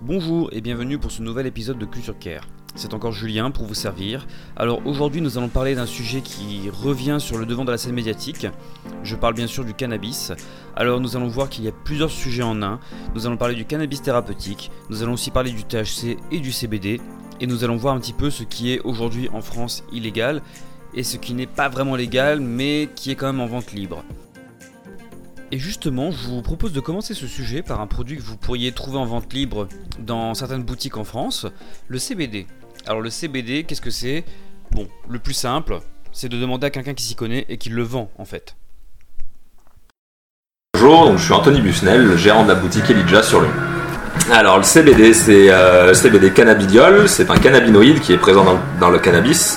Bonjour et bienvenue pour ce nouvel épisode de Culture Care. C'est encore Julien pour vous servir. Alors aujourd'hui nous allons parler d'un sujet qui revient sur le devant de la scène médiatique. Je parle bien sûr du cannabis. Alors nous allons voir qu'il y a plusieurs sujets en un. Nous allons parler du cannabis thérapeutique, nous allons aussi parler du THC et du CBD. Et nous allons voir un petit peu ce qui est aujourd'hui en France illégal et ce qui n'est pas vraiment légal mais qui est quand même en vente libre. Et justement, je vous propose de commencer ce sujet par un produit que vous pourriez trouver en vente libre dans certaines boutiques en France, le CBD. Alors le CBD, qu'est-ce que c'est ? Bon, le plus simple, c'est de demander à quelqu'un qui s'y connaît et qui le vend en fait. Bonjour, donc je suis Anthony Busnel, le gérant de la boutique Elijah sur Lyon. Alors le CBD, c'est le CBD cannabidiol, c'est un cannabinoïde qui est présent dans le cannabis.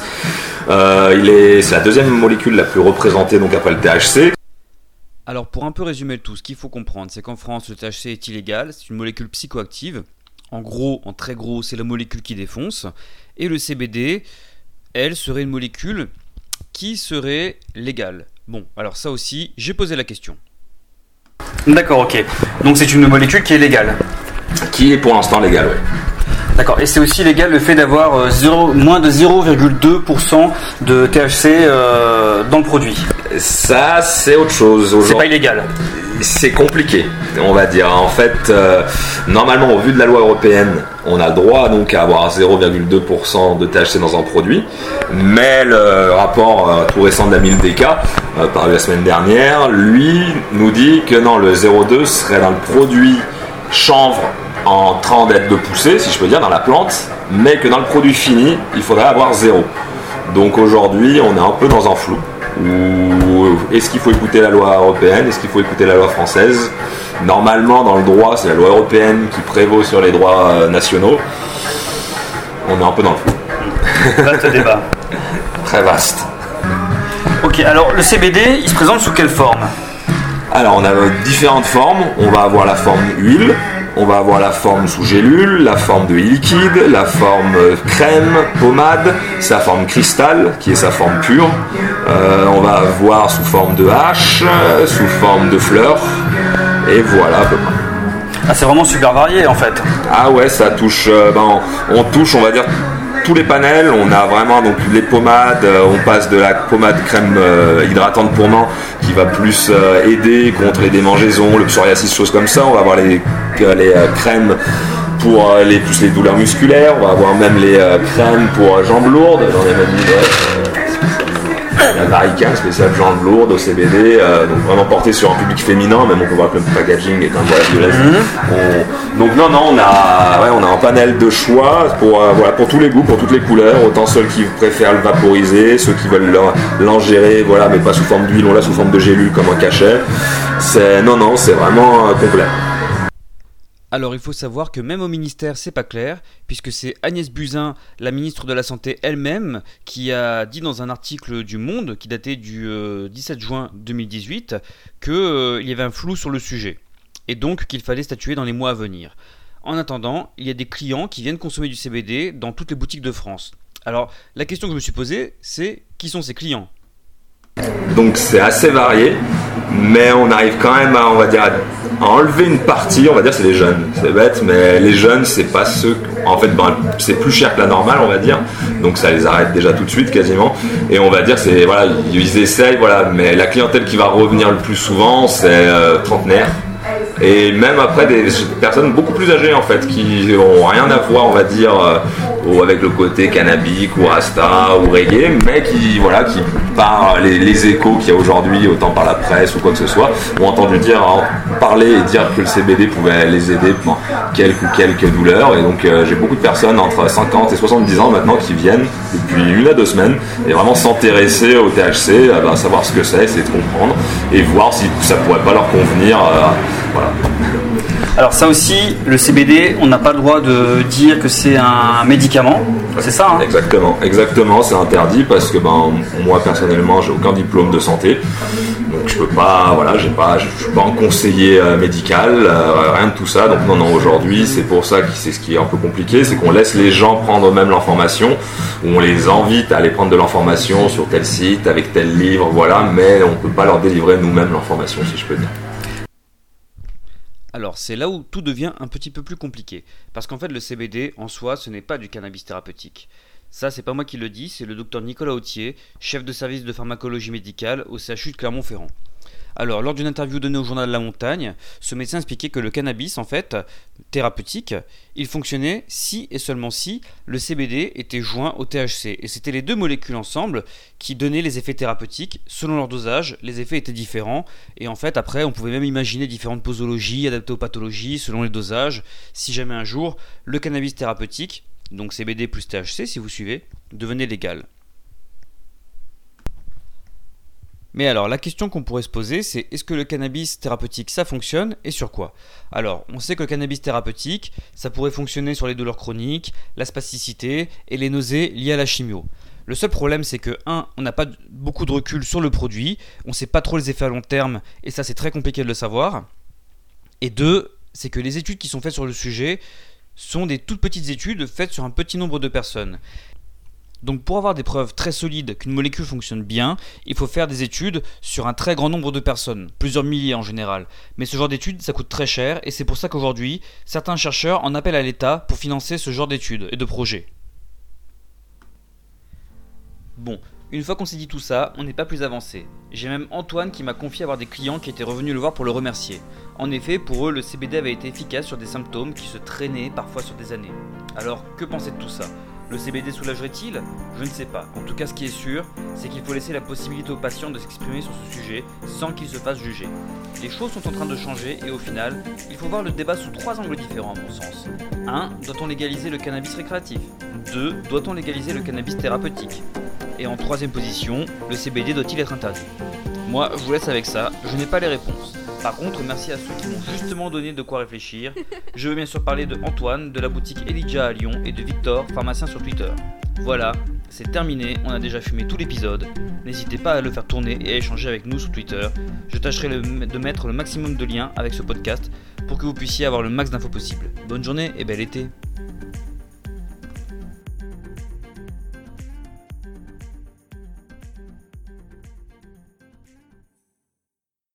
C'est la deuxième molécule la plus représentée donc après le THC. Alors pour un peu résumer le tout, ce qu'il faut comprendre, c'est qu'en France, le THC est illégal, c'est une molécule psychoactive. En gros, en très gros, c'est la molécule qui défonce. Et le CBD, elle, serait une molécule qui serait légale. Bon, alors ça aussi, j'ai posé la question. D'accord, ok. Donc c'est une molécule qui est légale. Qui est pour l'instant légale, oui. D'accord, et c'est aussi légal le fait d'avoir moins de 0,2% de THC dans le produit. Ça, c'est autre chose. C'est pas illégal. C'est compliqué, on va dire. En fait, normalement, au vu de la loi européenne, on a le droit donc à avoir 0,2% de THC dans un produit. Mais le rapport tout récent d'Amil Deka, paru la semaine dernière, lui nous dit que non, le 0,2 serait dans le produit chanvre en train d'être de pousser, si je peux dire, dans la plante, mais que dans le produit fini, il faudrait avoir 0. Donc aujourd'hui, on est un peu dans un flou. Est-ce qu'il faut écouter la loi européenne ? Est-ce qu'il faut écouter la loi française ? Normalement, dans le droit, c'est la loi européenne qui prévaut sur les droits nationaux. On est un peu dans le flou. Vaste débat. Très vaste. Ok, alors le CBD, il se présente sous quelle forme ? Alors, on a différentes formes. On va avoir la forme huile. On va avoir la forme sous gélule, la forme de liquide, la forme crème, pommade, sa forme cristal, qui est sa forme pure. On va avoir sous forme de hache, sous forme de fleurs, et voilà à peu près. Ah, c'est vraiment super varié en fait. Ah ouais, ça touche, on touche, on va dire, tous les panels. On a vraiment donc les pommades, on passe de la pommade crème hydratante pour main qui va plus aider contre les démangeaisons, le psoriasis, choses comme ça. On va avoir les crèmes pour plus les douleurs musculaires. On va avoir même les crèmes pour jambes lourdes. J'en ai même la Varican spéciale jambes lourdes au CBD, donc vraiment porté sur un public féminin, même on peut voir que le packaging est un peu donc on a un panel de choix pour tous les goûts, pour toutes les couleurs, autant ceux qui préfèrent le vaporiser, ceux qui veulent l'ingérer, mais pas sous forme d'huile, on l'a sous forme de gélule comme un cachet. C'est vraiment complet. Alors il faut savoir que même au ministère c'est pas clair, puisque c'est Agnès Buzyn, la ministre de la Santé elle-même, qui a dit dans un article du Monde, qui datait du 17 juin 2018, qu'il y avait un flou sur le sujet, et donc qu'il fallait statuer dans les mois à venir. En attendant, il y a des clients qui viennent consommer du CBD dans toutes les boutiques de France. Alors la question que je me suis posée, c'est qui sont ces clients ? Donc c'est assez varié, mais on arrive quand même à enlever une partie, on va dire c'est les jeunes. C'est bête, mais les jeunes c'est pas ceux, en fait c'est plus cher que la normale on va dire, donc ça les arrête déjà tout de suite quasiment, et on va dire ils essayent, mais la clientèle qui va revenir le plus souvent c'est trentenaires. Et même après des personnes beaucoup plus âgées en fait, qui n'ont rien à voir on va dire avec le côté cannabique ou rasta ou reggae, mais qui par les échos qu'il y a aujourd'hui, autant par la presse ou quoi que ce soit, ont entendu parler et dire que le CBD pouvait les aider pour quelques douleurs. Et donc j'ai beaucoup de personnes entre 50 et 70 ans maintenant qui viennent depuis 1 à 2 semaines et vraiment s'intéresser au THC, savoir ce que c'est, essayer de comprendre et voir si ça pourrait pas leur convenir. Voilà. Alors ça aussi, le CBD, on n'a pas le droit de dire que c'est un médicament, c'est ça hein ? Exactement, c'est interdit parce que moi personnellement, j'ai aucun diplôme de santé, donc je peux pas, je suis pas un conseiller médical, rien de tout ça. Donc non, aujourd'hui, c'est pour ça que c'est ce qui est un peu compliqué, c'est qu'on laisse les gens prendre eux-mêmes l'information, ou on les invite à aller prendre de l'information sur tel site, avec tel livre, mais on peut pas leur délivrer nous-mêmes l'information, si je peux dire. Alors c'est là où tout devient un petit peu plus compliqué, parce qu'en fait le CBD en soi ce n'est pas du cannabis thérapeutique. Ça c'est pas moi qui le dis, c'est le docteur Nicolas Autier, chef de service de pharmacologie médicale au CHU de Clermont-Ferrand. Alors, lors d'une interview donnée au journal La Montagne, ce médecin expliquait que le cannabis, en fait, thérapeutique, il fonctionnait si et seulement si le CBD était joint au THC. Et c'était les deux molécules ensemble qui donnaient les effets thérapeutiques. Selon leur dosage, les effets étaient différents. Et en fait, après, on pouvait même imaginer différentes posologies adaptées aux pathologies selon les dosages. Si jamais un jour, le cannabis thérapeutique, donc CBD plus THC si vous suivez, devenait légal. Mais alors, la question qu'on pourrait se poser, c'est est-ce que le cannabis thérapeutique, ça fonctionne et sur quoi ? Alors, on sait que le cannabis thérapeutique, ça pourrait fonctionner sur les douleurs chroniques, la spasticité et les nausées liées à la chimio. Le seul problème, c'est que, 1, on n'a pas beaucoup de recul sur le produit, on ne sait pas trop les effets à long terme, et ça, c'est très compliqué de le savoir. Et 2, c'est que les études qui sont faites sur le sujet sont des toutes petites études faites sur un petit nombre de personnes. Donc pour avoir des preuves très solides qu'une molécule fonctionne bien, il faut faire des études sur un très grand nombre de personnes, plusieurs milliers en général. Mais ce genre d'études, ça coûte très cher et c'est pour ça qu'aujourd'hui, certains chercheurs en appellent à l'État pour financer ce genre d'études et de projets. Bon, une fois qu'on s'est dit tout ça, on n'est pas plus avancé. J'ai même Antoine qui m'a confié avoir des clients qui étaient revenus le voir pour le remercier. En effet, pour eux, le CBD avait été efficace sur des symptômes qui se traînaient parfois sur des années. Alors, que penser de tout ça ? Le CBD soulagerait-il ? Je ne sais pas. En tout cas, ce qui est sûr, c'est qu'il faut laisser la possibilité aux patients de s'exprimer sur ce sujet sans qu'ils se fassent juger. Les choses sont en train de changer et au final, il faut voir le débat sous 3 angles différents à mon sens. 1. Doit-on légaliser le cannabis récréatif ? 2. Doit-on légaliser le cannabis thérapeutique ? Et en troisième position, le CBD doit-il être interdit ? Moi, je vous laisse avec ça, je n'ai pas les réponses. Par contre, merci à ceux qui m'ont justement donné de quoi réfléchir. Je veux bien sûr parler de Antoine, de la boutique Elijah à Lyon et de Victor, pharmacien sur Twitter. Voilà, c'est terminé, on a déjà fumé tout l'épisode. N'hésitez pas à le faire tourner et à échanger avec nous sur Twitter. Je tâcherai de mettre le maximum de liens avec ce podcast pour que vous puissiez avoir le max d'infos possible. Bonne journée et bel été.